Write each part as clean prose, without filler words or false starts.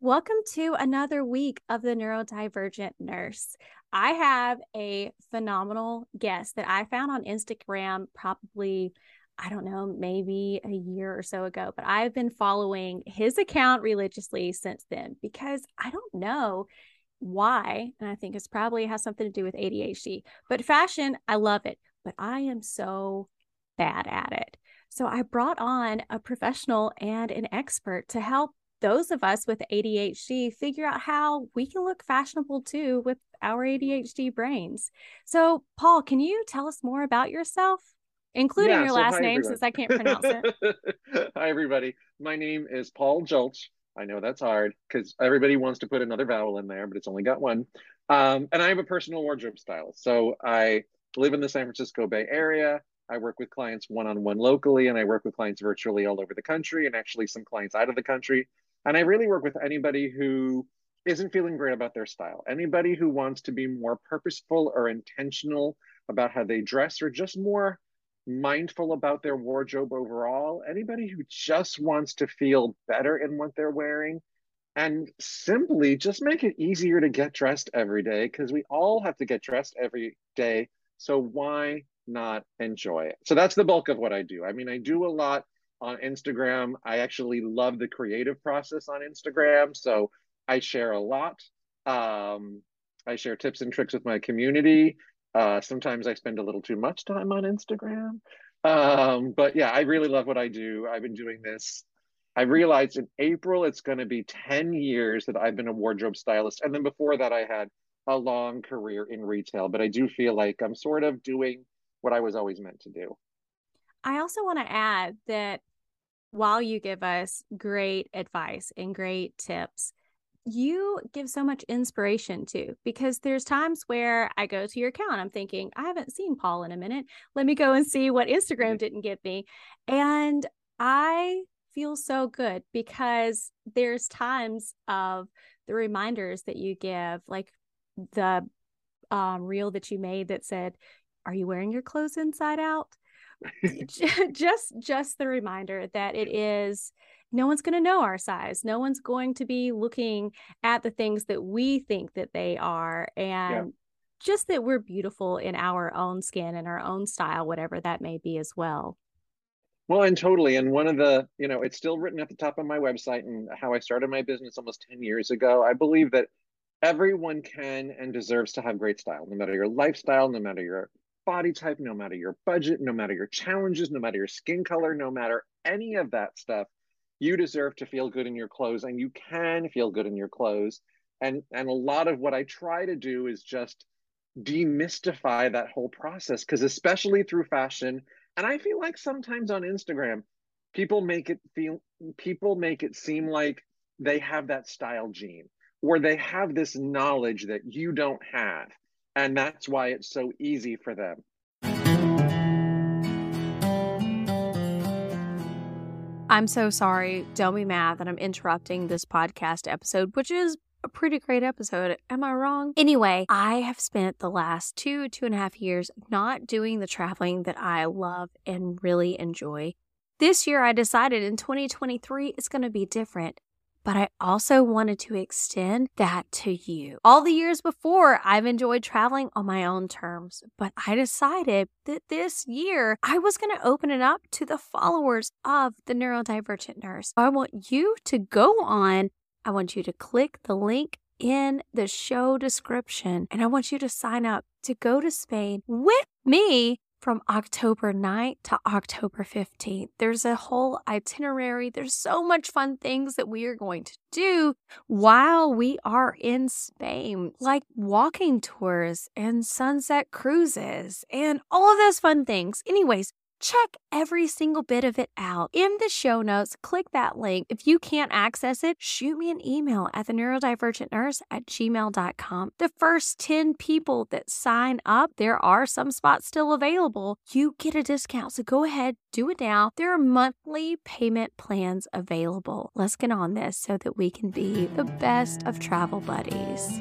Welcome to another week of the Neurodivergent Nurse. I have a phenomenal guest that I found on Instagram probably, I don't know, maybe a year or so ago, but I've been following his account religiously since then because I don't know why, and I think it's probably has something to do with ADHD, but fashion, I love it, but I am so bad at it. So I brought on a professional and an expert to help those of us with ADHD figure out how we can look fashionable too with our ADHD brains. So, Paul, can you tell us more about yourself, including Yeah, your so last hi name everyone. since I can't pronounce it? Hi everybody. My name is Paul Julch. I know that's hard because everybody wants to put another vowel in there, but it's only got one. And I have a personal wardrobe stylist. So I live in the San Francisco Bay Area. I work with clients one-on-one locally, and I work with clients virtually all over the country, and actually some clients out of the country. And I really work with anybody who isn't feeling great about their style, anybody who wants to be more purposeful or intentional about how they dress, or just more mindful about their wardrobe overall, anybody who just wants to feel better in what they're wearing, and simply just make it easier to get dressed every day because we all have to get dressed every day. So why not enjoy it? So that's the bulk of what I do. I mean, I do a lot on Instagram. I actually love the creative process on Instagram. So I share a lot. Um, I share tips and tricks with my community. Sometimes I spend a little too much time on Instagram. But yeah, I really love what I do. I've been doing this. I realized in April it's going to be 10 years that I've been a wardrobe stylist. And then before that, I had a long career in retail. But I do feel like I'm sort of doing what I was always meant to do. I also want to add that while you give us great advice and great tips, you give so much inspiration too, because there's times where I go to your account, I'm thinking, I haven't seen Paul in a minute. Let me go and see what Instagram didn't give me. And I feel so good because there's times of the reminders that you give, like the reel that you made that said, are you wearing your clothes inside out? just the reminder that it is no one's going to know our size, no one's going to be looking at the things that we think that they are, Yeah. and just that we're beautiful in our own skin and our own style, whatever that may be as well. Well, and totally. And one of the, it's still written at the top of my website and how I started my business almost 10 years ago. I believe that everyone can and deserves to have great style, no matter your lifestyle, no matter your body type, no matter your budget, no matter your challenges, no matter your skin color, no matter any of that stuff. You deserve to feel good in your clothes, and you can feel good in your clothes. And a lot of what I try to do is just demystify that whole process, because especially through fashion, and I feel like sometimes on Instagram, people make it feel people make it seem like they have that style gene, or they have this knowledge that you don't have, and that's why it's so easy for them. I'm so sorry. Don't be mad that I'm interrupting this podcast episode, which is a pretty great episode. Am I wrong? Anyway, I have spent the last 2.5 years not doing the traveling that I love and really enjoy. This year, I decided in 2023, it's going to be different. But I also wanted to extend that to you. All the years before, I've enjoyed traveling on my own terms, but I decided that this year I was going to open it up to the followers of the Neurodivergent Nurse. I want you to go on. I want you to click the link in the show description, and I want you to sign up to go to Spain with me from October 9th to October 15th. There's a whole itinerary. There's so much fun things that we are going to do while we are in Spain, like walking tours and sunset cruises and all of those fun things. Anyways, check every single bit of it out in the show notes. Click that link. If you can't access it, shoot me an email at theneurodivergentnurse@gmail.com. The first 10 people that sign up, there are some spots still available. You get a discount. So go ahead, do it now. There are monthly payment plans available. Let's get on this so that we can be the best of travel buddies.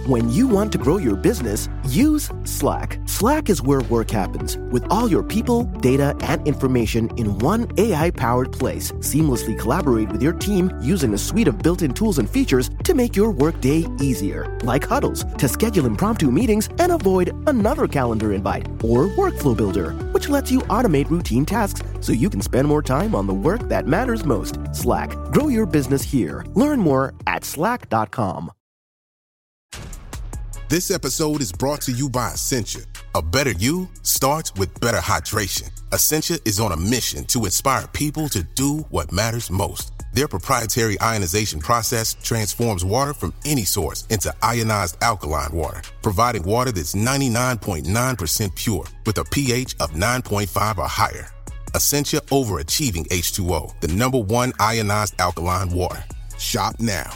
When you want to grow your business, use Slack. Slack is where work happens, with all your people, data, and information in one AI-powered place. Seamlessly collaborate with your team using a suite of built-in tools and features to make your workday easier, like huddles to schedule impromptu meetings and avoid another calendar invite, or Workflow Builder, which lets you automate routine tasks so you can spend more time on the work that matters most. Slack. Grow your business here. Learn more at slack.com. This episode is brought to you by Essentia. A better you starts with better hydration. Essentia is on a mission to inspire people to do what matters most. Their proprietary ionization process transforms water from any source into ionized alkaline water, providing water that's 99.9% pure with a pH of 9.5 or higher. Essentia Overachieving H2O, the #1 ionized alkaline water. Shop now.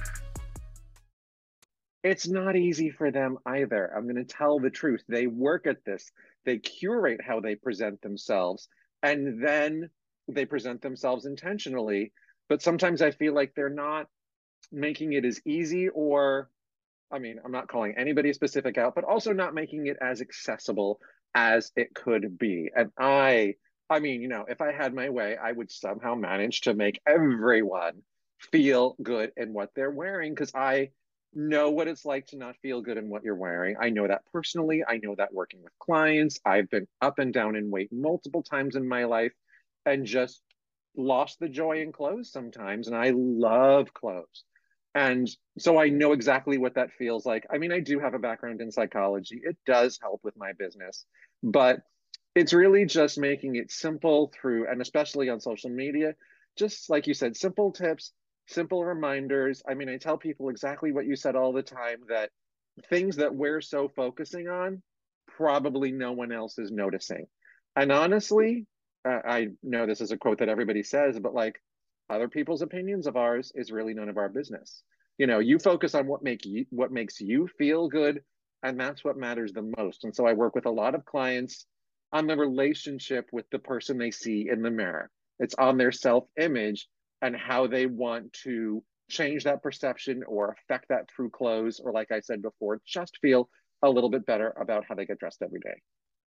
It's not easy for them either. I'm going to tell the truth. They work at this. They curate how they present themselves, and then they present themselves intentionally. But sometimes I feel like they're not making it as easy, or, I mean, I'm not calling anybody specific out, but also not making it as accessible as it could be. And I mean, if I had my way, I would somehow manage to make everyone feel good in what they're wearing, because I know what it's like to not feel good in what you're wearing. I know that personally. I know that working with clients. I've been up and down in weight multiple times in my life and just lost the joy in clothes sometimes. And I love clothes. And so I know exactly what that feels like. I mean, I do have a background in psychology. It does help with my business, but it's really just making it simple through, and especially on social media, just like you said, simple tips, simple reminders. I mean, I tell people exactly what you said all the time, that things that we're so focusing on, probably no one else is noticing. And honestly, I know this is a quote that everybody says, but like, other people's opinions of ours is really none of our business. You focus on what makes you feel good, and that's what matters the most. And so I work with a lot of clients on the relationship with the person they see in the mirror. It's on their self-image and how they want to change that perception or affect that through clothes, or like I said before, just feel a little bit better about how they get dressed every day.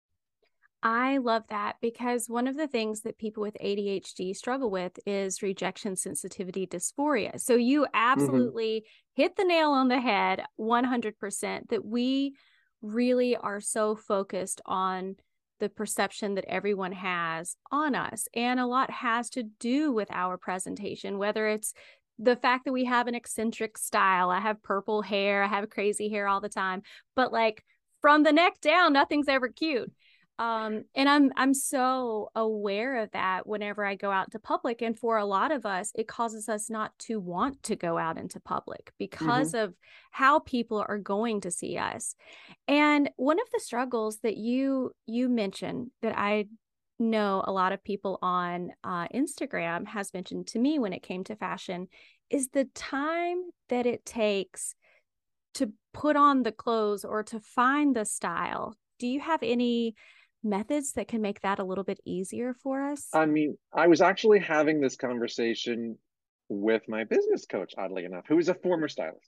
I love that, because one of the things that people with ADHD struggle with is rejection sensitivity dysphoria. So you absolutely hit the nail on the head 100%, that we really are so focused on the perception that everyone has on us. And a lot has to do with our presentation, whether it's the fact that we have an eccentric style. I have purple hair, I have crazy hair all the time, but like from the neck down, nothing's ever cute. And I'm so aware of that whenever I go out to public. And for a lot of us, it causes us not to want to go out into public because of how people are going to see us. And one of the struggles that you mentioned, that I know a lot of people on Instagram has mentioned to me when it came to fashion, is the time that it takes to put on the clothes or to find the style. Do you have any methods that can make that a little bit easier for us? I mean, I was actually having this conversation with my business coach, oddly enough, who is a former stylist,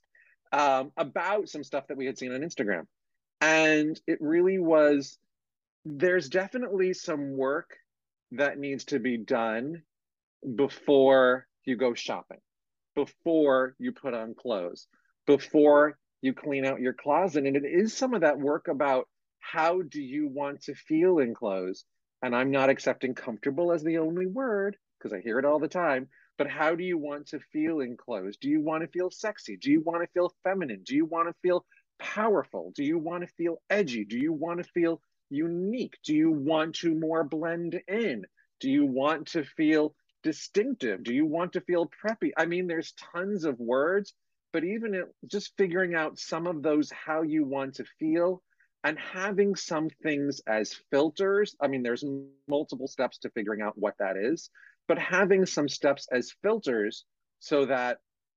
about some stuff that we had seen on Instagram. And it really was, there's definitely some work that needs to be done before you go shopping, before you put on clothes, before you clean out your closet. And it is some of that work about, how do you want to feel in clothes? And I'm not accepting comfortable as the only word, because I hear it all the time, but how do you want to feel in clothes? Do you want to feel sexy? Do you want to feel feminine? Do you want to feel powerful? Do you want to feel edgy? Do you want to feel unique? Do you want to more blend in? Do you want to feel distinctive? Do you want to feel preppy? I mean, there's tons of words, but even just figuring out some of those, how you want to feel, and having some things as filters. I mean, there's multiple steps to figuring out what that is, but having some steps as filters so that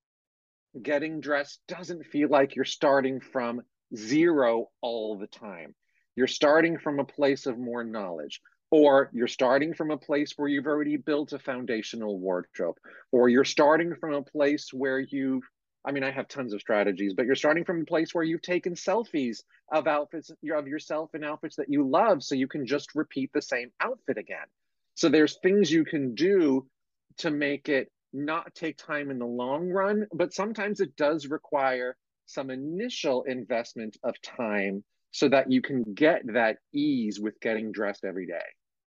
getting dressed doesn't feel like you're starting from zero all the time. You're starting from a place of more knowledge, or you're starting from a place where you've already built a foundational wardrobe, or you're starting from a place where you've I mean, I have tons of strategies, but you're starting from a place where you've taken selfies of outfits of yourself in outfits that you love, so you can just repeat the same outfit again. So there's things you can do to make it not take time in the long run, but sometimes it does require some initial investment of time so that you can get that ease with getting dressed every day.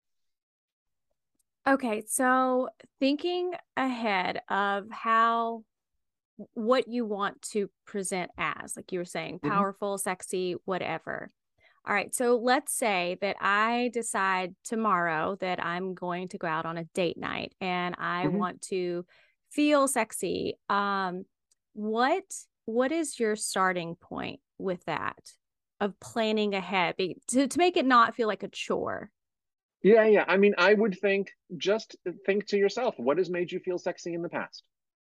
Okay, so thinking ahead of what you want to present as, like you were saying, powerful, sexy, whatever. All right, so let's say that I decide tomorrow that I'm going to go out on a date night and I want to feel sexy. What is your starting point with that of planning ahead to make it not feel like a chore? Yeah. I mean, I would just think to yourself, what has made you feel sexy in the past?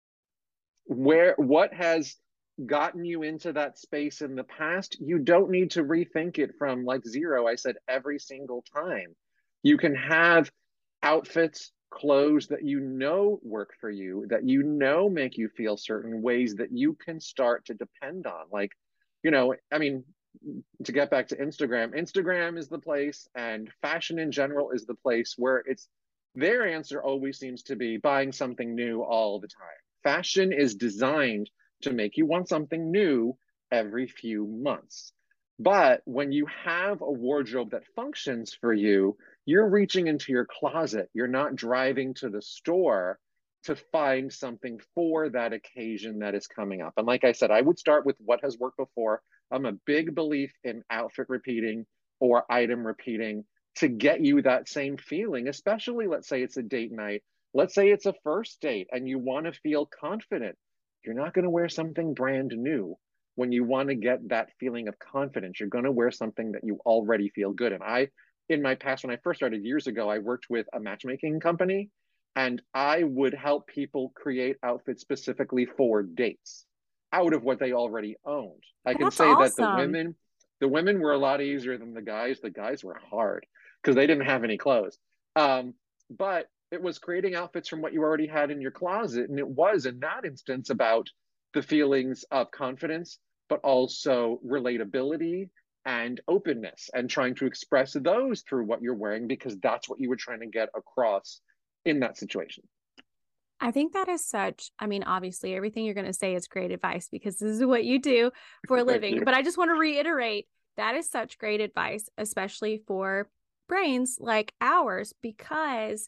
What has gotten you into that space in the past? You don't need to rethink it from like zero. I said every single time. You can have outfits, clothes that you know work for you, that you know make you feel certain ways that you can start to depend on. Like, I mean, to get back to Instagram is the place, and fashion in general is the place where their answer always seems to be buying something new all the time. Fashion is designed to make you want something new every few months. But when you have a wardrobe that functions for you, you're reaching into your closet. You're not driving to the store to find something for that occasion that is coming up. And like I said, I would start with what has worked before. I'm a big belief in outfit repeating or item repeating to get you that same feeling, especially let's say it's a date night. Let's say it's a first date and you want to feel confident. You're not going to wear something brand new. When you want to get that feeling of confidence, you're going to wear something that you already feel good. And in my past, when I first started years ago, I worked with a matchmaking company, and I would help people create outfits specifically for dates out of what they already owned. I can say that the women were a lot easier than the guys. The guys were hard because they didn't have any clothes. But it was creating outfits from what you already had in your closet. And it was, in that instance, about the feelings of confidence, but also relatability and openness, and trying to express those through what you're wearing, because that's what you were trying to get across in that situation. I think that is I mean, obviously everything you're going to say is great advice because this is what you do for a living. But I just want to reiterate, that is such great advice, especially for brains like ours, because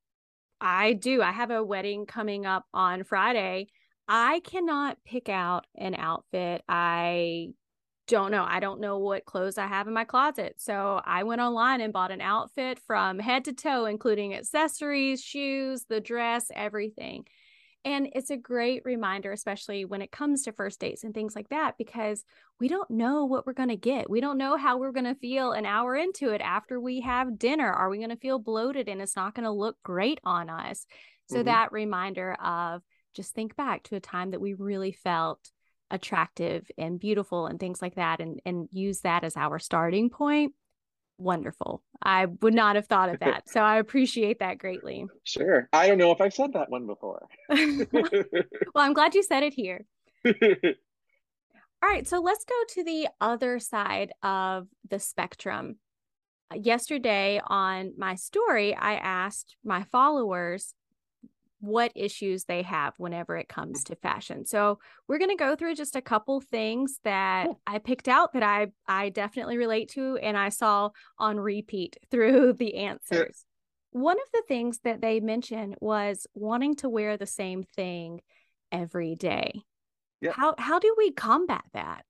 I have a wedding coming up on Friday. I cannot pick out an outfit. I don't know what clothes I have in my closet. So I went online and bought an outfit from head to toe, including accessories, shoes, the dress, everything. And it's a great reminder, especially when it comes to first dates and things like that, because we don't know what we're going to get. We don't know how we're going to feel an hour into it after we have dinner. Are we going to feel bloated and it's not going to look great on us? So that reminder of just think back to a time that we really felt attractive and beautiful and things like that, and use that as our starting point. Wonderful. I would not have thought of that. So I appreciate that greatly. Sure. I don't know if I've said that one before. Well, I'm glad you said it here. All right. So let's go to the other side of the spectrum. Yesterday on my story, I asked my followers what issues they have whenever it comes to fashion. So we're going to go through just a couple things that I picked out that I definitely relate to and I saw on repeat through the answers. One of the things that they mentioned was wanting to wear the same thing every day. How do we combat that?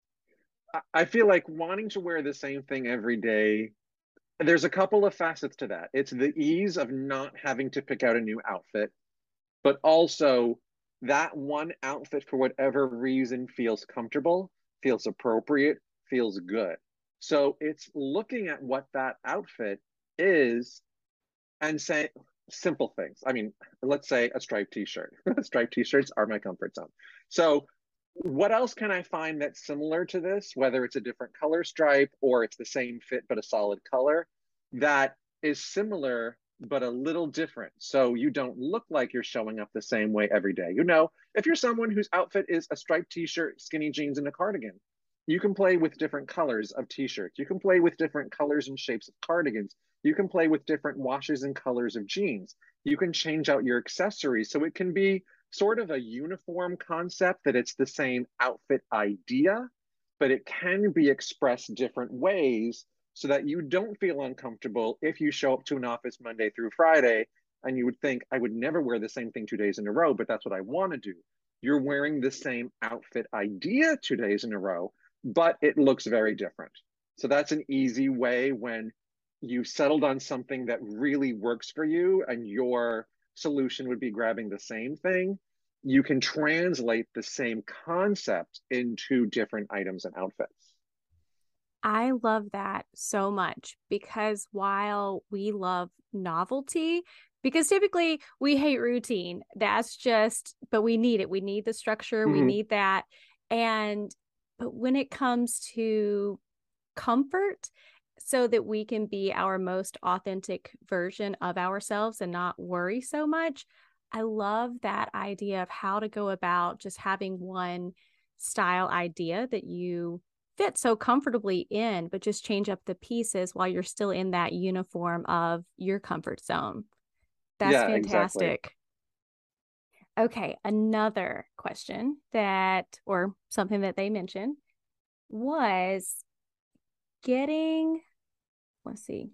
I feel like wanting to wear the same thing every day, there's a couple of facets to that. It's the ease of not having to pick out a new outfit, but also that one outfit, for whatever reason, feels comfortable, feels appropriate, feels good. So it's looking at what that outfit is and saying simple things. I mean, let's say a striped t-shirt. Striped t-shirts are my comfort zone. So what else can I find that's similar to this, whether it's a different color stripe or it's the same fit but a solid color, that is similar but a little different. So you don't look like you're showing up the same way every day. You know, if you're someone whose outfit is a striped t-shirt, skinny jeans, and a cardigan, you can play with different colors of t-shirts. You can play with different colors and shapes of cardigans. You can play with different washes and colors of jeans. You can change out your accessories. So it can be sort of a uniform concept that it's the same outfit idea, but it can be expressed different ways so that you don't feel uncomfortable if you show up to an office Monday through Friday and you would think, I would never wear the same thing 2 days in a row, but that's what I want to do. You're wearing the same outfit idea 2 days in a row, but it looks very different. So that's an easy way when you've settled on something that really works for you and your solution would be grabbing the same thing. You can translate the same concept into different items and outfits. I love that so much because while we love novelty, because typically we hate routine, that's just, but we need it. We need the structure, we need that. But when it comes to comfort, so that we can be our most authentic version of ourselves and not worry so much, I love that idea of how to go about just having one style idea that you fit so comfortably in, but just change up the pieces while you're still in that uniform of your comfort zone. That's fantastic. Exactly. Okay, another question or something that they mentioned was getting, let's see.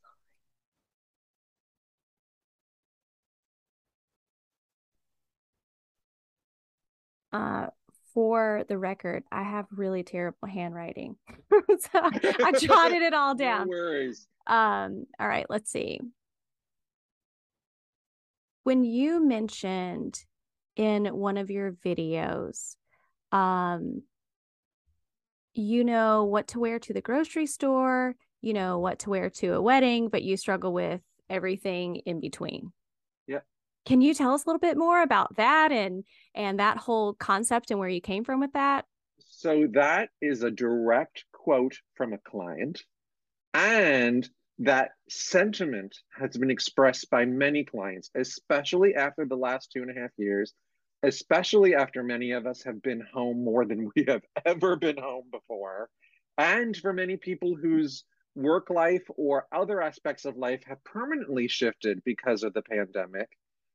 For the record, I have really terrible handwriting. So I jotted it all down. No worries. All right, let's see. When you mentioned in one of your videos, you know what to wear to the grocery store, you know what to wear to a wedding, but you struggle with everything in between. Yeah. Can you tell us a little bit more about that and that whole concept and where you came from with that? So that is a direct quote from a client, and that sentiment has been expressed by many clients, especially after the last 2.5 years, especially after many of us have been home more than we have ever been home before, and for many people whose work life or other aspects of life have permanently shifted because of the pandemic.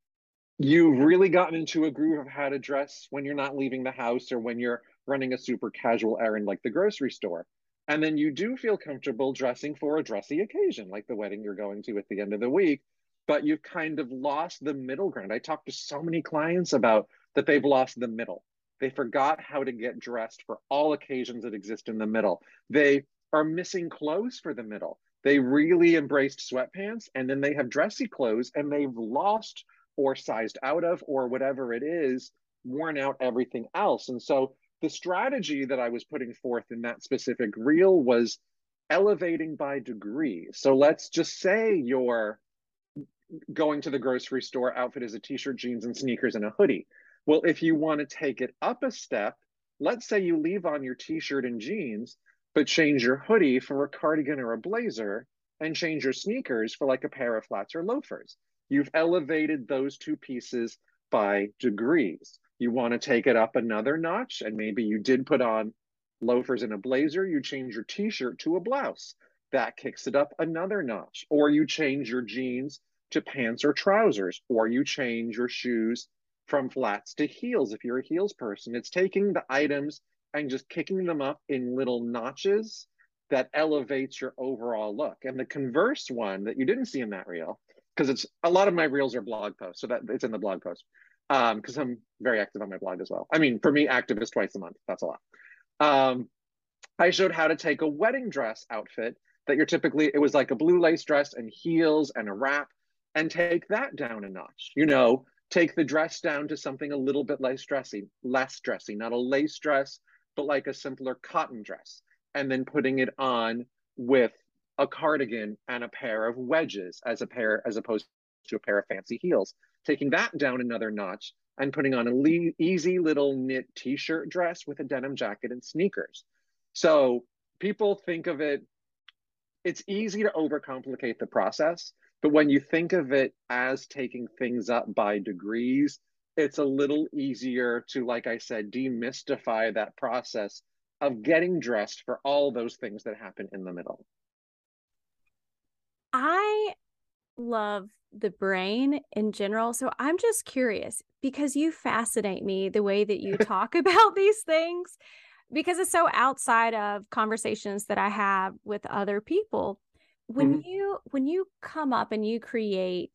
You've really gotten into a groove of how to dress when you're not leaving the house or when you're running a super casual errand like the grocery store. And then you do feel comfortable dressing for a dressy occasion, like the wedding you're going to at the end of the week, but you've kind of lost the middle ground. I talk to so many clients about that they've lost the middle. They forgot how to get dressed for all occasions that exist in the middle. They are missing clothes for the middle. They really embraced sweatpants and then they have dressy clothes and they've lost or sized out of, or whatever it is, worn out everything else. And so the strategy that I was putting forth in that specific reel was elevating by degree. So let's just say you're going to the grocery store, outfit is a t-shirt, jeans, and sneakers, and a hoodie. Well, if you want to take it up a step, let's say you leave on your t-shirt and jeans, but change your hoodie for a cardigan or a blazer, and change your sneakers for like a pair of flats or loafers. You've elevated those two pieces by degrees. You want to take it up another notch, and maybe you did put on loafers and a blazer, you change your t-shirt to a blouse. That kicks it up another notch. Or you change your jeans to pants or trousers, or you change your shoes from flats to heels if you're a heels person. It's taking the items and just kicking them up in little notches that elevates your overall look. And the converse one that you didn't see in that reel, because it's a lot of my reels are blog posts, so that it's in the blog post, because I'm very active on my blog as well. I mean, for me, active is twice a month. That's a lot. I showed how to take a wedding dress outfit that you're typically, it was like a blue lace dress and heels and a wrap, and take that down a notch. You know, take the dress down to something a little bit less dressy, not a lace dress, but like a simpler cotton dress, and then putting it on with a cardigan and a pair of wedges as opposed to a pair of fancy heels, taking that down another notch and putting on a easy little knit t-shirt dress with a denim jacket and sneakers. So people think of it, it's easy to overcomplicate the process, But when you think of it as taking things up by degrees, it's a little easier to, like I said, demystify that process of getting dressed for all those things that happen in the middle. I love the brain in general. So I'm just curious because you fascinate me the way that you talk about these things because it's so outside of conversations that I have with other people. Mhm. When you come up and you create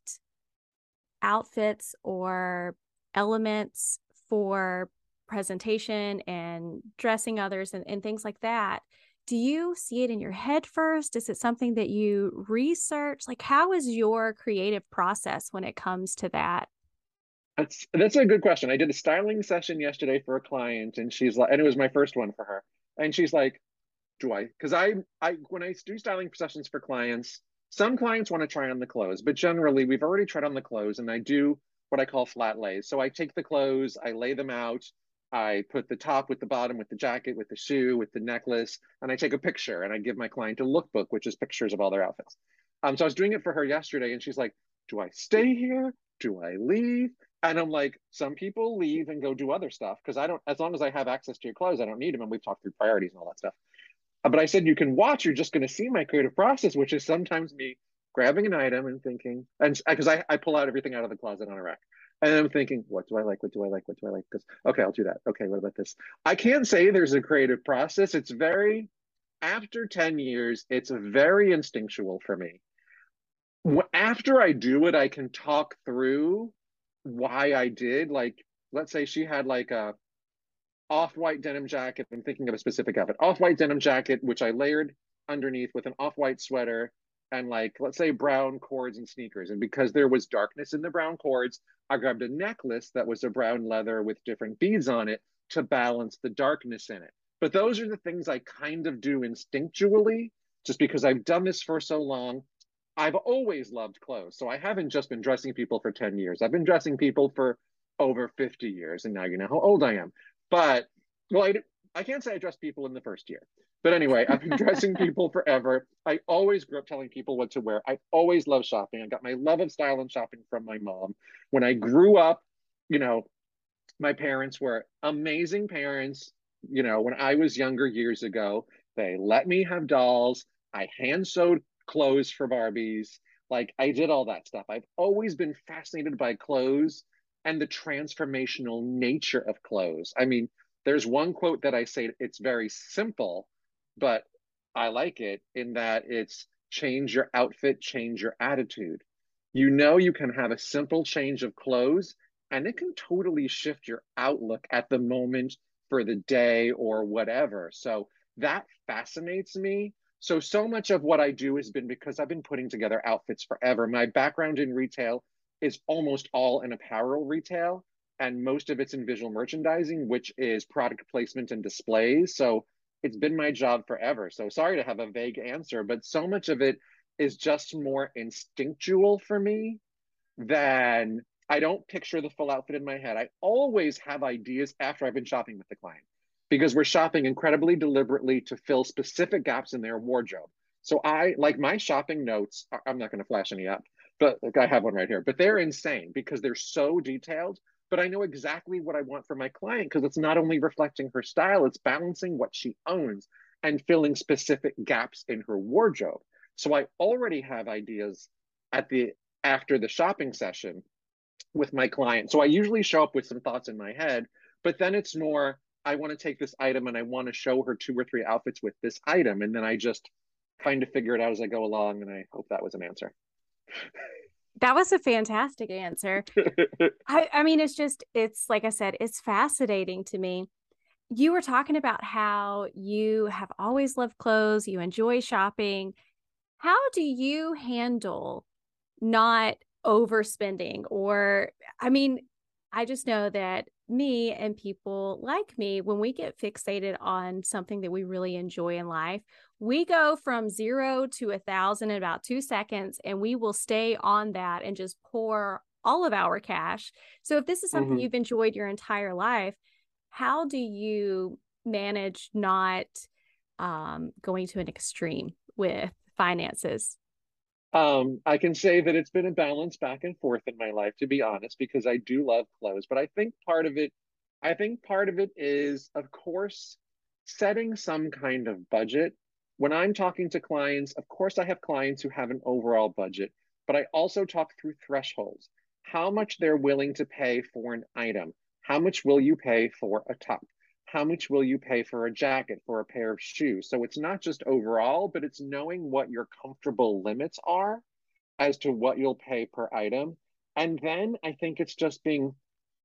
outfits or elements for presentation and dressing others and things like that, do you see it in your head first? Is it something that you research? Like, how is your creative process when it comes to that? That's a good question. I did a styling session yesterday for a client, and she's like, and it was my first one for her. And she's like, do I? Because I when I do styling sessions for clients, some clients want to try on the clothes, but generally we've already tried on the clothes, and I do what I call flat lays. So I take the clothes, I lay them out, I put the top with the bottom, with the jacket, with the shoe, with the necklace, and I take a picture, and I give my client a lookbook, which is pictures of all their outfits. So I was doing it for her yesterday, and she's like, "Do I stay here? Do I leave?" And I'm like, some people leave and go do other stuff because I don't, as long as I have access to your clothes, I don't need them. And we've talked through priorities and all that stuff. But I said, you can watch, you're just going to see my creative process, which is sometimes me grabbing an item and thinking, and because I pull out everything out of the closet on a rack. And I'm thinking, what do I like? What do I like? What do I like? Because, okay, I'll do that. Okay, what about this? I can't say there's a creative process. It's very, after 10 years, it's very instinctual for me. After I do it, I can talk through why I did. Like, let's say she had like a off-white denim jacket. I'm thinking of a specific outfit. Off-white denim jacket, which I layered underneath with an off-white sweater and like, let's say brown cords and sneakers. And because there was darkness in the brown cords, I grabbed a necklace that was a brown leather with different beads on it to balance the darkness in it. But those are the things I kind of do instinctually, just because I've done this for so long. I've always loved clothes. So I haven't just been dressing people for 10 years. I've been dressing people for over 50 years. And now you know how old I am. But, well, I can't say I dressed people in the first year. But anyway, I've been dressing people forever. I always grew up telling people what to wear. I always loved shopping. I got my love of style and shopping from my mom. When I grew up, you know, my parents were amazing parents. You know, when I was younger years ago, they let me have dolls. I hand sewed clothes for Barbies. Like I did all that stuff. I've always been fascinated by clothes and the transformational nature of clothes. I mean, there's one quote that I say, it's very simple, but I like it in that it's change your outfit, change your attitude. You know, you can have a simple change of clothes and it can totally shift your outlook at the moment for the day or whatever. So that fascinates me. So much of what I do has been because I've been putting together outfits forever. My background in retail is almost all in apparel retail, and most of it's in visual merchandising, which is product placement and displays. So it's been my job forever. So sorry to have a vague answer, but so much of it is just more instinctual for me than I don't picture the full outfit in my head. I always have ideas after I've been shopping with the client because we're shopping incredibly deliberately to fill specific gaps in their wardrobe. So I like my shopping notes. I'm not going to flash any up, but like, I have one right here. But they're insane because they're so detailed. But I know exactly what I want for my client because it's not only reflecting her style, it's balancing what she owns and filling specific gaps in her wardrobe. So I already have ideas at the after the shopping session with my client. So I usually show up with some thoughts in my head, but then it's more, I want to take this item and I want to show her 2 or 3 outfits with this item. And then I just kind of figure it out as I go along. And I hope that was an answer. That was a fantastic answer. I mean, it's like I said, it's fascinating to me. You were talking about how you have always loved clothes, you enjoy shopping. How do you handle not overspending? Or, I mean, I just know that me and people like me, when we get fixated on something that we really enjoy in life, we go from 0 to 1,000 in about 2 seconds, and we will stay on that and just pour all of our cash. So if this is something you've enjoyed your entire life, how do you manage not going to an extreme with finances? I can say that it's been a balance back and forth in my life, to be honest, because I do love clothes. But I think part of it is, of course, setting some kind of budget. When I'm talking to clients, of course, I have clients who have an overall budget, but I also talk through thresholds. How much they're willing to pay for an item. How much will you pay for a top? How much will you pay for a jacket, for a pair of shoes? So it's not just overall, but it's knowing what your comfortable limits are as to what you'll pay per item. And then I think it's just being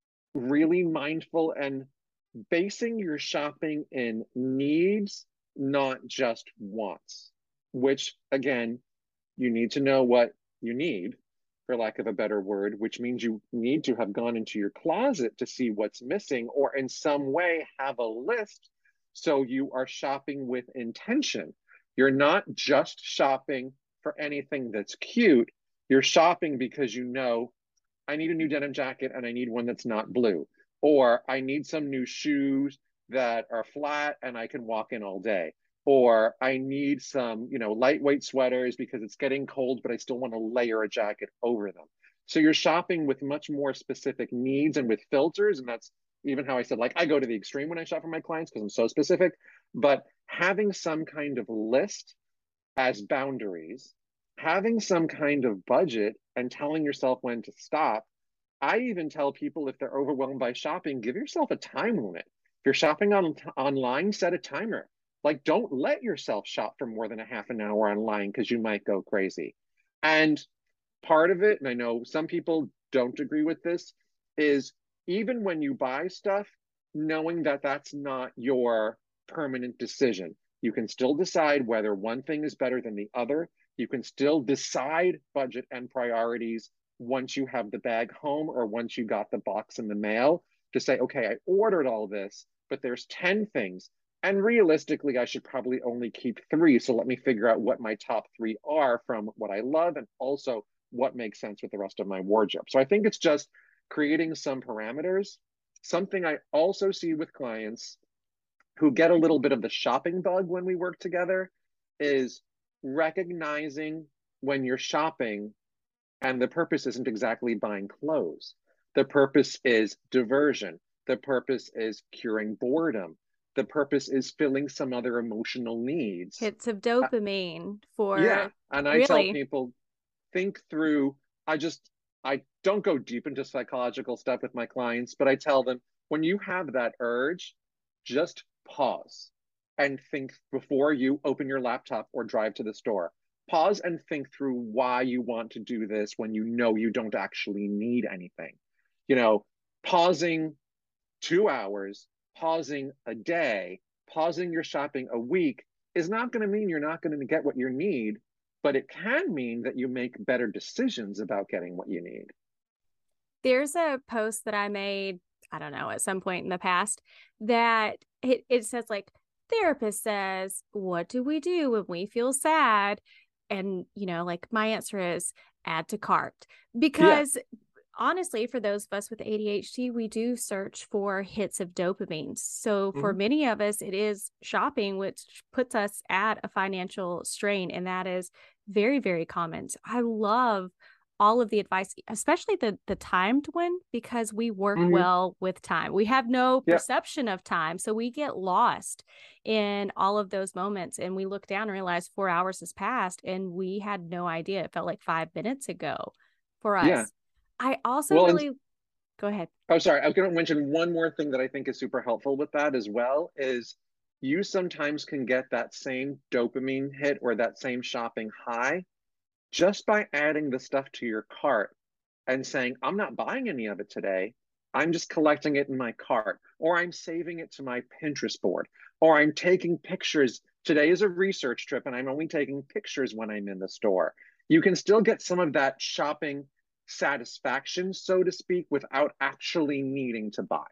really mindful and basing your shopping in needs, not just wants, which again, you need to know what you need, for lack of a better word, which means you need to have gone into your closet to see what's missing or in some way have a list so you are shopping with intention. You're not just shopping for anything that's cute. You're shopping because you know, I need a new denim jacket and I need one that's not blue. Or I need some new shoes that are flat and I can walk in all day. Or I need some, lightweight sweaters because it's getting cold, but I still want to layer a jacket over them. So you're shopping with much more specific needs and with filters. And that's even how I said, like, I go to the extreme when I shop for my clients because I'm so specific. But having some kind of list as boundaries, having some kind of budget and telling yourself when to stop. I even tell people if they're overwhelmed by shopping, give yourself a time limit. If you're shopping online, set a timer. Like, don't let yourself shop for more than a half an hour online because you might go crazy. And part of it, and I know some people don't agree with this, is even when you buy stuff, knowing that that's not your permanent decision. You can still decide whether one thing is better than the other. You can still decide budget and priorities once you have the bag home or once you got the box in the mail to say, okay, I ordered all this, but there's 10 things. And realistically, I should probably only keep 3. So let me figure out what my top 3 are from what I love and also what makes sense with the rest of my wardrobe. So I think it's just creating some parameters. Something I also see with clients who get a little bit of the shopping bug when we work together is recognizing when you're shopping and the purpose isn't exactly buying clothes. The purpose is diversion. The purpose is curing boredom. The purpose is filling some other emotional needs. Hits of dopamine for yeah. And I really tell people, think through, I don't go deep into psychological stuff with my clients, but I tell them, when you have that urge, just pause and think before you open your laptop or drive to the store. Pause and think through why you want to do this when you know you don't actually need anything. Pausing 2 hours, pausing a day, pausing your shopping a week is not going to mean you're not going to get what you need, but it can mean that you make better decisions about getting what you need. There's a post that I made, I don't know, at some point in the past that it says like, therapist says, what do we do when we feel sad? And, like my answer is add to cart, because honestly, for those of us with ADHD, we do search for hits of dopamine. So for many of us, it is shopping, which puts us at a financial strain. And that is very, very common. So I love all of the advice, especially the timed one, because we work well with time. We have no perception of time. So we get lost in all of those moments. And we look down and realize 4 hours has passed and we had no idea. It felt like 5 minutes ago for us. Yeah. I also go ahead. Oh, sorry. I was going to mention one more thing that I think is super helpful with that as well is you sometimes can get that same dopamine hit or that same shopping high just by adding the stuff to your cart and saying, I'm not buying any of it today. I'm just collecting it in my cart, or I'm saving it to my Pinterest board, or I'm taking pictures. Today is a research trip and I'm only taking pictures when I'm in the store. You can still get some of that shopping satisfaction, so to speak, without actually needing to buy.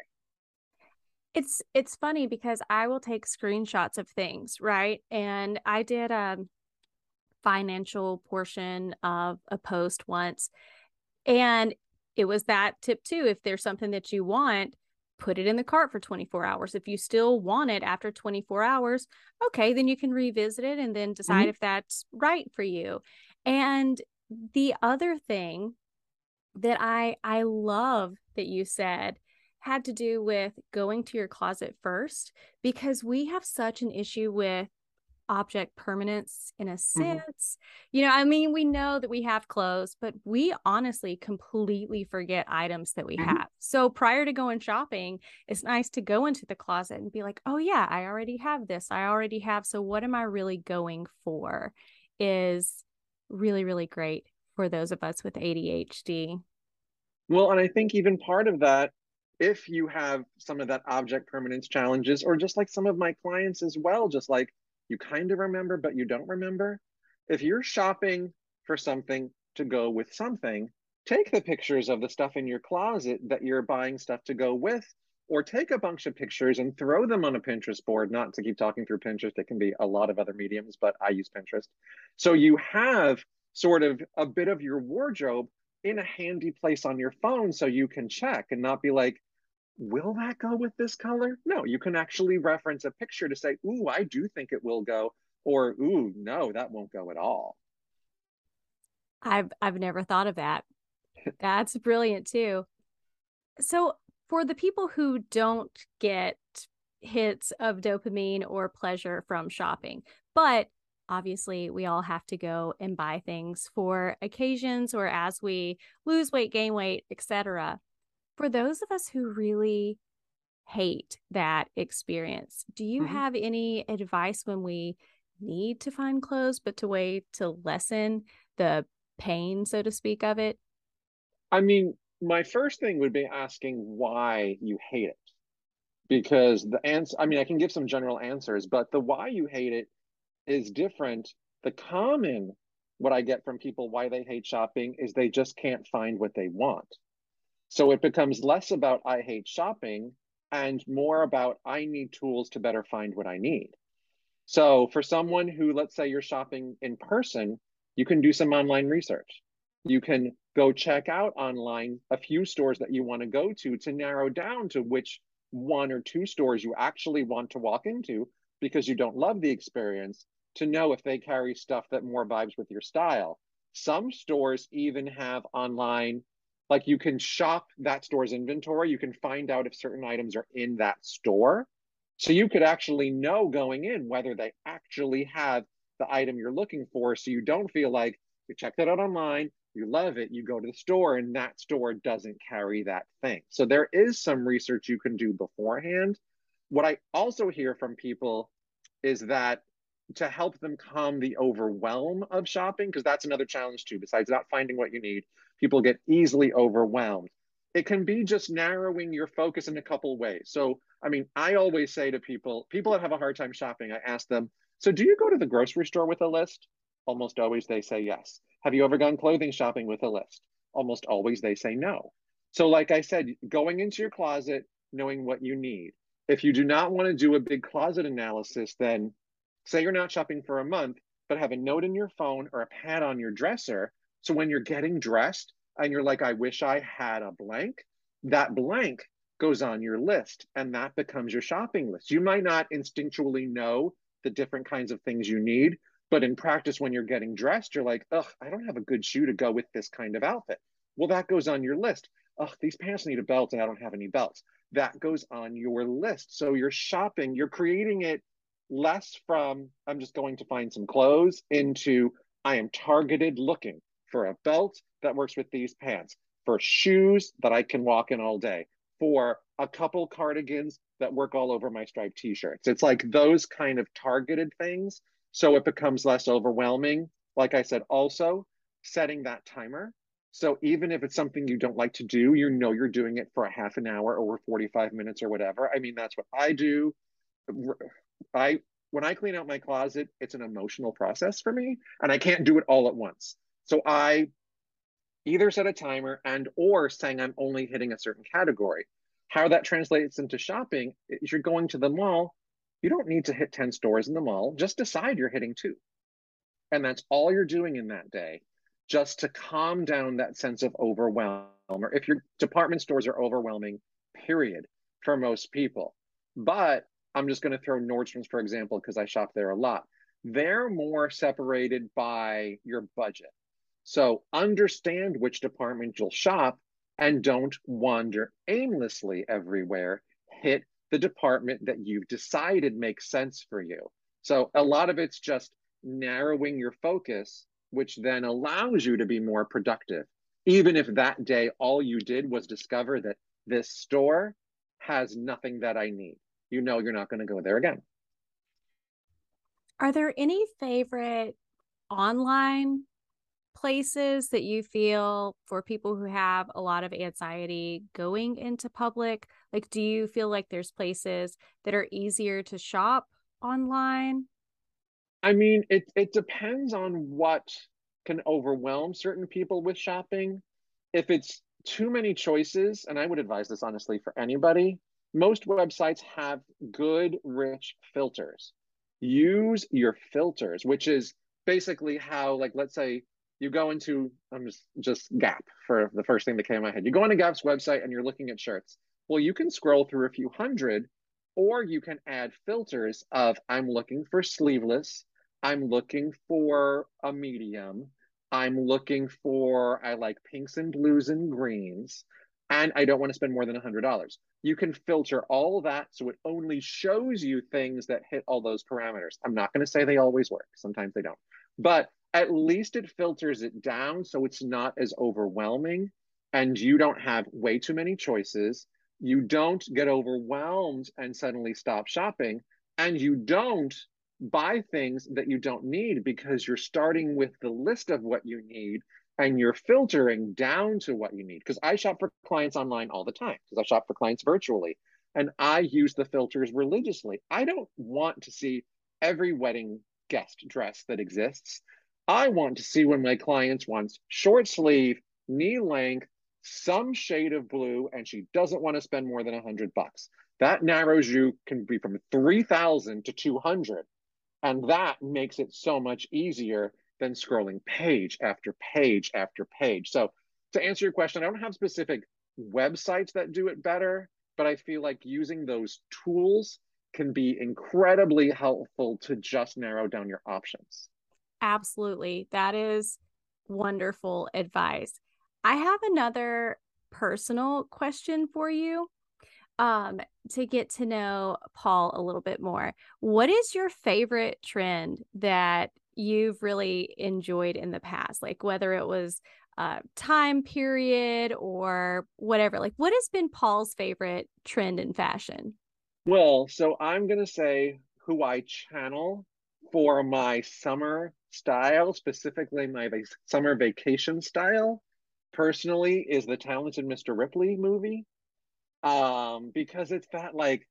It's funny because I will take screenshots of things, right? And I did a financial portion of a post once, and it was that tip too. If there's something that you want, put it in the cart for 24 hours. If you still want it after 24 hours, okay, then you can revisit it and then decide if that's right for you. And the other thing that I love that you said had to do with going to your closet first, because we have such an issue with object permanence in a sense. You know, I mean, we know that we have clothes, but we honestly completely forget items that we have. So prior to going shopping, it's nice to go into the closet and be like, oh yeah, I already have this. I already have. So what am I really going for is really, really great for those of us with ADHD. Well, and I think even part of that, if you have some of that object permanence challenges, or just like some of my clients as well, just like you kind of remember, but you don't remember. If you're shopping for something to go with something, take the pictures of the stuff in your closet that you're buying stuff to go with, or take a bunch of pictures and throw them on a Pinterest board. Not to keep talking through Pinterest, it can be a lot of other mediums, but I use Pinterest. So you have sort of a bit of your wardrobe in a handy place on your phone so you can check and not be like, will that go with this color? No, you can actually reference a picture to say, ooh, I do think it will go, or ooh, no, that won't go at all. I've never thought of that. That's brilliant too. So for the people who don't get hits of dopamine or pleasure from shopping, but obviously we all have to go and buy things for occasions or as we lose weight, gain weight, etc. For those of us who really hate that experience, do you have any advice when we need to find clothes, but to way to lessen the pain, so to speak, of it? I mean, my first thing would be asking why you hate it. Because the answer, I mean, I can give some general answers, but the why you hate it is different. The common, what I get from people why they hate shopping is they just can't find what they want. So it becomes less about I hate shopping and more about I need tools to better find what I need. So for someone who, let's say you're shopping in person, you can do some online research. You can go check out online a few stores that you want to go to narrow down to which one or two stores you actually want to walk into because you don't love the experience, to know if they carry stuff that more vibes with your style. Some stores even have online, like you can shop that store's inventory. You can find out if certain items are in that store. So you could actually know going in whether they actually have the item you're looking for. So you don't feel like you check that out online, you love it, you go to the store and that store doesn't carry that thing. So there is some research you can do beforehand. What I also hear from people is that to help them calm the overwhelm of shopping, because that's another challenge too, besides not finding what you need, people get easily overwhelmed. It can be just narrowing your focus in a couple ways. So, I mean, I always say to people that have a hard time shopping, I ask them, so do you go to the grocery store with a list? Almost always they say yes. Have you ever gone clothing shopping with a list? Almost always they say no. So like I said, going into your closet, knowing what you need. If you do not want to do a big closet analysis, then say you're not shopping for a month, but have a note in your phone or a pad on your dresser. So when you're getting dressed and you're like, I wish I had a blank, that blank goes on your list and that becomes your shopping list. You might not instinctually know the different kinds of things you need, but in practice, when you're getting dressed, you're like, ugh, I don't have a good shoe to go with this kind of outfit. Well, that goes on your list. Ugh, these pants need a belt and I don't have any belts. That goes on your list. So you're shopping, you're creating it less from, I'm just going to find some clothes, into I am targeted looking for a belt that works with these pants, for shoes that I can walk in all day, for a couple cardigans that work all over my striped t-shirts. It's like those kind of targeted things. So it becomes less overwhelming. Like I said, also setting that timer. So even if it's something you don't like to do, you know you're doing it for a half an hour or 45 minutes or whatever. I mean, that's what I do. When I clean out my closet, it's an emotional process for me, and I can't do it all at once. So I either set a timer and or saying I'm only hitting a certain category. How that translates into shopping is you're going to the mall. You don't need to hit 10 stores in the mall. Just decide you're hitting 2. And that's all you're doing in that day, just to calm down that sense of overwhelm. Or if your department stores are overwhelming, period, for most people. But I'm just going to throw Nordstrom's, for example, because I shop there a lot. they're more separated by your budget. So understand which department you'll shop and don't wander aimlessly everywhere. Hit the department that you've decided makes sense for you. So a lot of it's just narrowing your focus, which then allows you to be more productive. Even if that day all you did was discover that this store has nothing that I need, you know you're not going to go there again. Are there any favorite online places that you feel for people who have a lot of anxiety going into public? Like, do you feel like there's places that are easier to shop online? I mean, it depends on what can overwhelm certain people with shopping. If it's too many choices, and I would advise this honestly for anybody, most websites have good, rich filters. Use your filters, which is basically how, like, let's say you go into, I'm just Gap for the first thing that came to my head. You go on Gap's website and you're looking at shirts. Well, you can scroll through a few hundred, or you can add filters of, I'm looking for sleeveless, I'm looking for a medium, I'm looking for, I like pinks and blues and greens, and I don't want to spend more than $100. You can filter all that so it only shows you things that hit all those parameters. I'm not going to say they always work. Sometimes they don't. But at least it filters it down so it's not as overwhelming and you don't have way too many choices. You don't get overwhelmed and suddenly stop shopping, and you don't buy things that you don't need because you're starting with the list of what you need and you're filtering down to what you need. Because I shop for clients online all the time, because I shop for clients virtually, and I use the filters religiously. I don't want to see every wedding guest dress that exists. I want to see when my clients wants short sleeve, knee length, some shade of blue, and she doesn't want to spend more than $100. That narrows you, can be from 3,000 to 200. And that makes it so much easier than scrolling page after page after page. So to answer your question, I don't have specific websites that do it better, but I feel like using those tools can be incredibly helpful to just narrow down your options. Absolutely. That is wonderful advice. I have another personal question for you. To get to know Paul a little bit more. What is your favorite trend that you've really enjoyed in the past? Like whether it was a time period or whatever, like what has been Paul's favorite trend in fashion? Well, so I'm going to say who I channel for my summer style, specifically my summer vacation style, personally, is the Talented Mr. Ripley movie. Because it's that like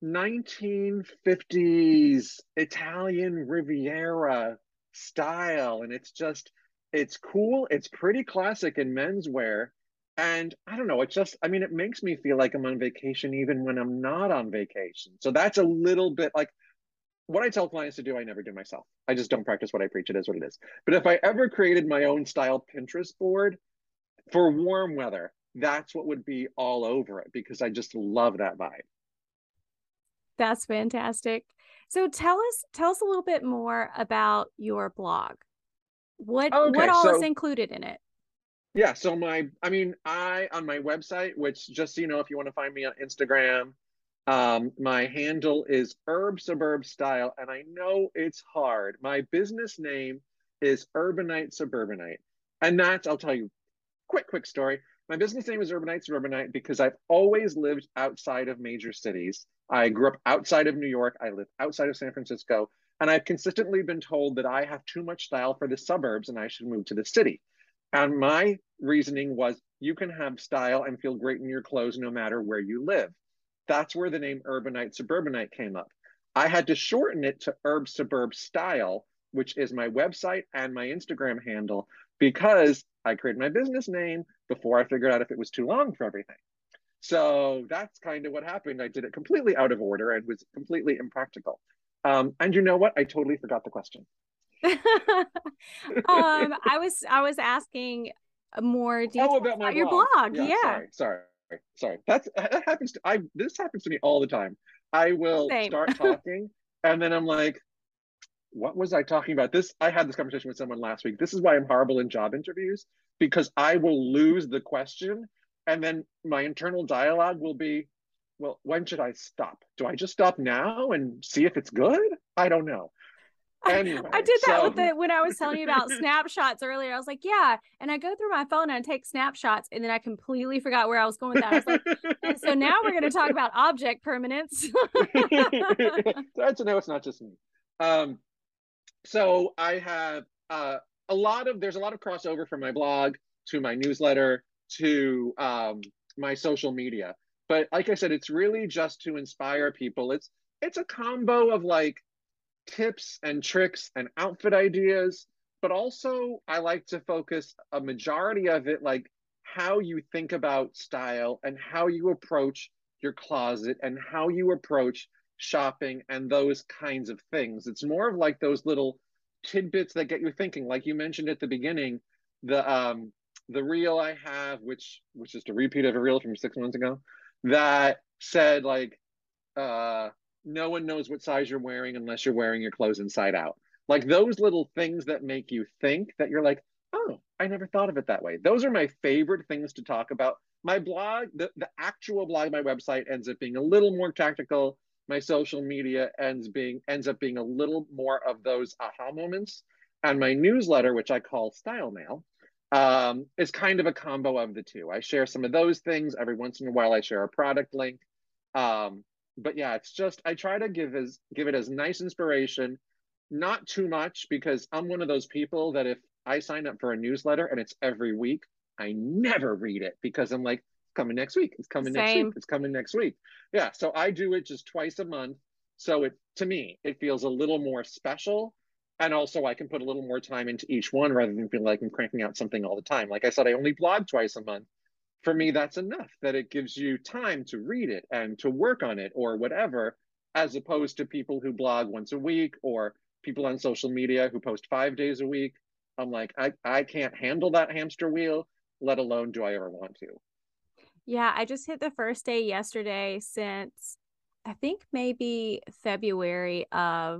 1950s Italian Riviera style, and it's cool, it's pretty classic in menswear, and I don't know, it makes me feel like I'm on vacation even when I'm not on vacation. So that's a little bit like what I tell clients to do, I never do myself. I just don't practice what I preach. It is what it is. But if I ever created my own style Pinterest board for warm weather, that's what would be all over it, because I just love that vibe. That's fantastic. So tell us a little bit more about your blog. What all is included in it? Yeah, so on my website, which, just so you know, if you want to find me on Instagram, my handle is Herb Suburb Style, and I know it's hard. My business name is Urbanite Suburbanite, and I'll tell you, quick story. My business name is Urbanite Suburbanite because I've always lived outside of major cities. I grew up outside of New York. I live outside of San Francisco. And I've consistently been told that I have too much style for the suburbs and I should move to the city. And my reasoning was, you can have style and feel great in your clothes no matter where you live. That's where the name Urbanite Suburbanite came up. I had to shorten it to Herb Suburb Style, which is my website and my Instagram handle, because I created my business name before I figured out if it was too long for everything. So that's kind of what happened. I did it completely out of order and was completely impractical. And you know what? I totally forgot the question. I was asking more details about my your blog. Yeah. Sorry. This happens to me all the time. I will start talking and then I'm like, what was I talking about? I had this conversation with someone last week. This is why I'm horrible in job interviews, because I will lose the question and then my internal dialogue will be, well, when should I stop? Do I just stop now and see if it's good? I don't know. Anyway, I did that when I was telling you about snapshots earlier. I was like, yeah. And I go through my phone and I take snapshots, and then I completely forgot where I was going with that. I was like, and so now we're going to talk about object permanence. Glad to know it's not just me. So I have there's a lot of crossover from my blog to my newsletter to my social media. But like I said, it's really just to inspire people. It's a combo of like tips and tricks and outfit ideas, but also I like to focus a majority of it like how you think about style and how you approach your closet and how you approach shopping and those kinds of things. It's more of like those little tidbits that get you thinking. Like you mentioned at the beginning, the reel I have, which is a repeat of a reel from 6 months ago, that said like no one knows what size you're wearing unless you're wearing your clothes inside out. Like those little things that make you think, that you're like, oh, I never thought of it that way. Those are my favorite things to talk about. My blog, the actual blog, my website ends up being a little more tactical. My social media ends up being a little more of those aha moments. And my newsletter, which I call Style Mail, is kind of a combo of the two. I share some of those things. Every once in a while, I share a product link. But yeah, it's just, I try to give it as nice inspiration, not too much, because I'm one of those people that if I sign up for a newsletter and it's every week, I never read it because I'm like, it's coming next week. It's coming next week. It's coming next week. Yeah. So I do it just twice a month. So to me, it feels a little more special. And also I can put a little more time into each one rather than feel like I'm cranking out something all the time. Like I said, I only blog twice a month. For me, that's enough, that it gives you time to read it and to work on it or whatever, as opposed to people who blog once a week or people on social media who post 5 days a week. I'm like, I can't handle that hamster wheel, let alone do I ever want to. Yeah, I just hit the first day yesterday since I think maybe February of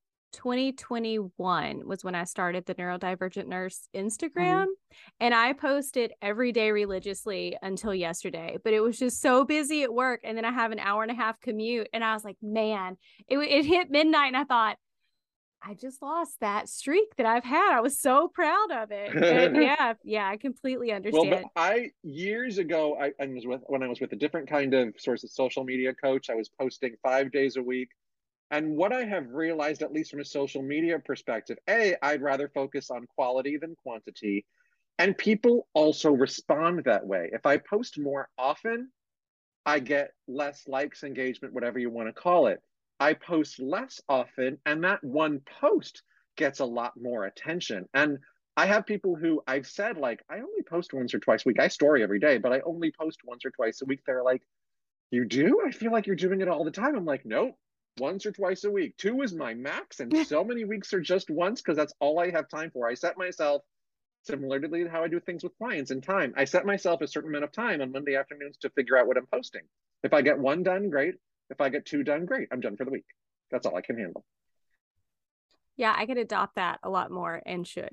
2021 was when I started the Neurodivergent Nurse Instagram, and I posted every day religiously until yesterday, but it was just so busy at work. And then I have an hour and a half commute, and I was like, man, it hit midnight and I thought, I just lost that streak that I've had. I was so proud of it. But yeah, I completely understand. Well, years ago, when I was with a different kind of source of social media coach, I was posting 5 days a week. And what I have realized, at least from a social media perspective, I'd rather focus on quality than quantity. And people also respond that way. If I post more often, I get less likes, engagement, whatever you want to call it. I post less often, and that one post gets a lot more attention. And I have people who I've said, like, I only post once or twice a week. I story every day, but I only post once or twice a week. They're like, you do? I feel like you're doing it all the time. I'm like, nope. Once or twice a week. 2 is my max, and so many weeks are just once because that's all I have time for. I set myself, similarly to how I do things with clients in time, I set myself a certain amount of time on Monday afternoons to figure out what I'm posting. If I get 1 done, great. If I get 2 done, great. I'm done for the week. That's all I can handle. Yeah, I could adopt that a lot more and should.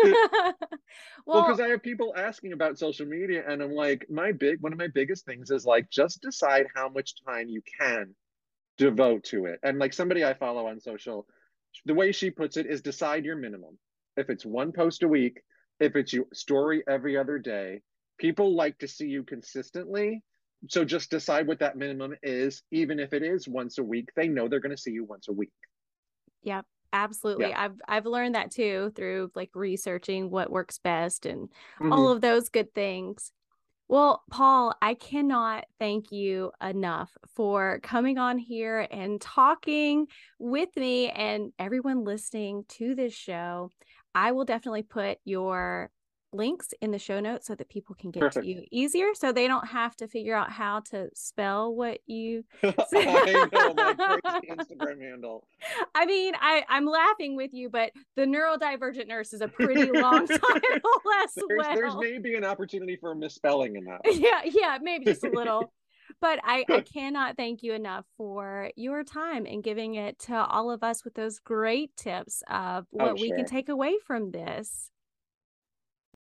Well, because I have people asking about social media, and I'm like, one of my biggest things is like, just decide how much time you can devote to it. And like somebody I follow on social, the way she puts it is decide your minimum. If it's 1 post a week, if it's your story every other day, people like to see you consistently. So just decide what that minimum is. Even if it is once a week, they know they're going to see you once a week. Yep, absolutely. Yeah. I've learned that too through like researching what works best and all of those good things. Well, Paul, I cannot thank you enough for coming on here and talking with me and everyone listening to this show. I will definitely put your links in the show notes so that people can get to you easier, so they don't have to figure out how to spell what you say. I know, my crazy Instagram handle. I mean, I'm laughing with you, but the Neurodivergent Nurse is a pretty long title as well. There's maybe an opportunity for a misspelling in that. Yeah, maybe just a little. But I cannot thank you enough for your time and giving it to all of us with those great tips of what we can take away from this.